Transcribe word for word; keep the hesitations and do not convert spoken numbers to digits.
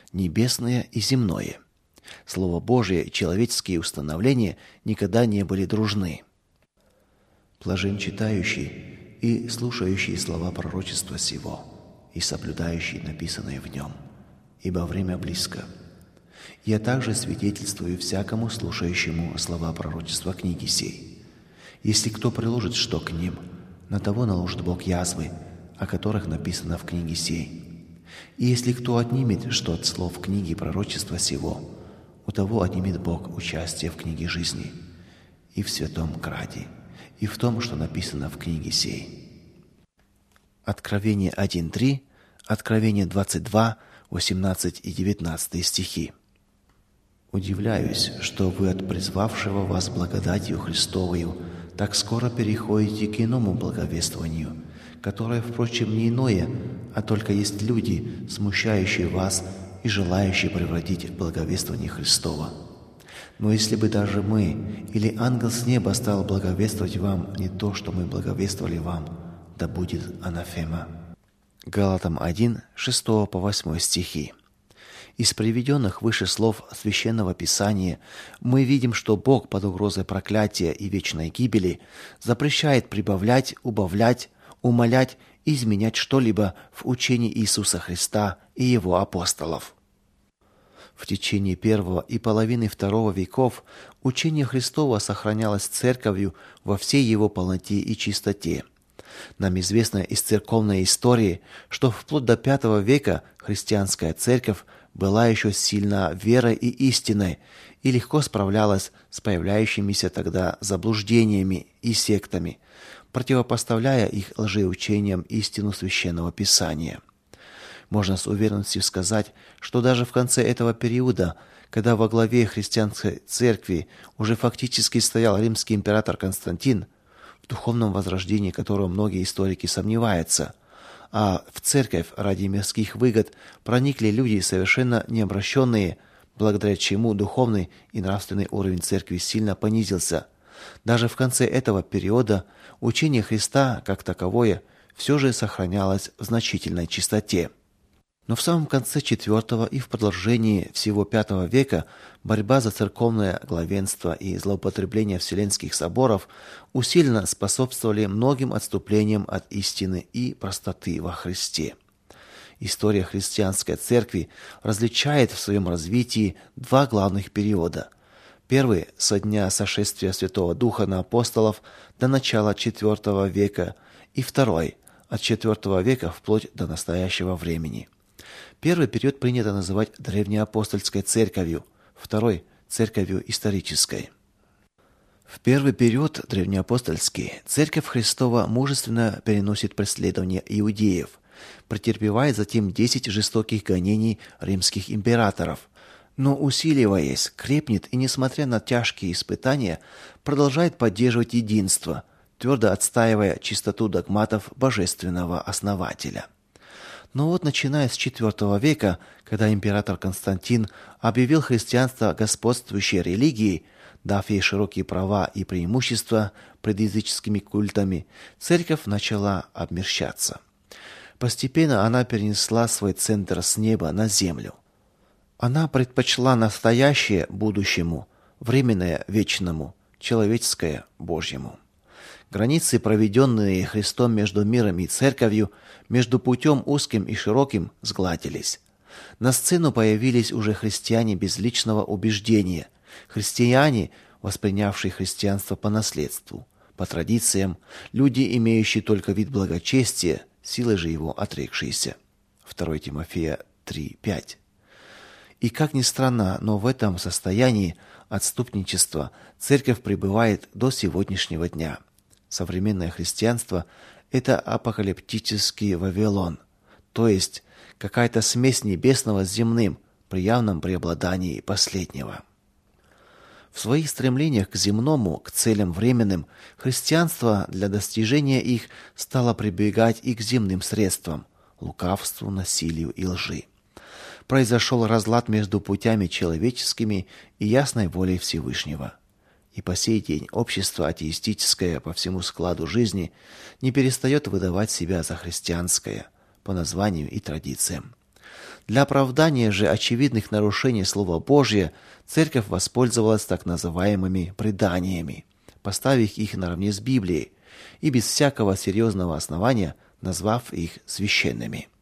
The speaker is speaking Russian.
небесное и земное. Слово Божие и человеческие установления никогда не были дружны. Блажен читающий и слушающий слова пророчества сего, и соблюдающий написанное в нем, ибо время близко. Я также свидетельствую всякому слушающему слова пророчества книги сей. Если кто приложит что к ним, на того наложит Бог язвы, о которых написано в книге сей. И если кто отнимет что от слов книги пророчества сего, у того отнимет Бог участие в книге жизни и в святом граде, и в том, что написано в книге сей. Откровение один три, Откровение двадцать два, восемнадцать и девятнадцать стихи. «Удивляюсь, что вы от призвавшего вас благодатью Христовою так скоро переходите к иному благовествованию, которое, впрочем, не иное, а только есть люди, смущающие вас и желающие превратить в благовествование Христова. Но если бы даже мы или ангел с неба стал благовествовать вам не то, что мы благовествовали вам, да будет анафема». Галатам один, шесть по восемь стихи. Из приведенных выше слов Священного Писания мы видим, что Бог под угрозой проклятия и вечной гибели запрещает прибавлять, убавлять, умалять и изменять что-либо в учении Иисуса Христа и Его апостолов. В течение первого и половины второго веков учение Христово сохранялось Церковью во всей его полноте и чистоте. Нам известно из церковной истории, что вплоть до пятого века христианская церковь была еще сильна верой и истиной и легко справлялась с появляющимися тогда заблуждениями и сектами, противопоставляя их лжеучениям истину Священного Писания. Можно с уверенностью сказать, что даже в конце этого периода, когда во главе христианской церкви уже фактически стоял римский император Константин, в духовном возрождении которого многие историки сомневаются, а в церковь ради мирских выгод проникли люди, совершенно необращенные, благодаря чему духовный и нравственный уровень церкви сильно понизился. Даже в конце этого периода учение Христа, как таковое, все же сохранялось в значительной чистоте. Но в самом конце четвертого и в продолжении всего пятого века борьба за церковное главенство и злоупотребление вселенских соборов усиленно способствовали многим отступлениям от истины и простоты во Христе. История христианской церкви различает в своем развитии два главных периода. Первый – со дня сошествия Святого Духа на апостолов до начала четвертого века, и второй – от четвертого века вплоть до настоящего времени. Первый период принято называть древнеапостольской церковью, второй – церковью исторической. В первый период, древнеапостольский, Церковь Христова мужественно переносит преследования иудеев, претерпевая затем десять жестоких гонений римских императоров, но, усиливаясь, крепнет и, несмотря на тяжкие испытания, продолжает поддерживать единство, твердо отстаивая чистоту догматов божественного основателя. Но вот начиная с четвертого века, когда император Константин объявил христианство господствующей религией, дав ей широкие права и преимущества пред языческими культами, церковь начала обмерщаться. Постепенно она перенесла свой центр с неба на землю. Она предпочла настоящее будущему, временное вечному, человеческое Божьему. Границы, проведенные Христом между миром и церковью, между путем узким и широким, сгладились. На сцену появились уже христиане без личного убеждения, христиане, воспринявшие христианство по наследству, по традициям, люди, имеющие только вид благочестия, силой же его отрекшиеся. второе Тимофея три пять. И как ни странно, но в этом состоянии отступничества церковь пребывает до сегодняшнего дня. Современное христианство – это апокалиптический Вавилон, то есть какая-то смесь небесного с земным при явном преобладании последнего. В своих стремлениях к земному, к целям временным, христианство для достижения их стало прибегать и к земным средствам – лукавству, насилию и лжи. Произошел разлад между путями человеческими и ясной волей Всевышнего. И по сей день общество атеистическое по всему складу жизни не перестает выдавать себя за христианское по названию и традициям. Для оправдания же очевидных нарушений Слова Божия Церковь воспользовалась так называемыми преданиями, поставив их наравне с Библией и без всякого серьезного основания назвав их священными.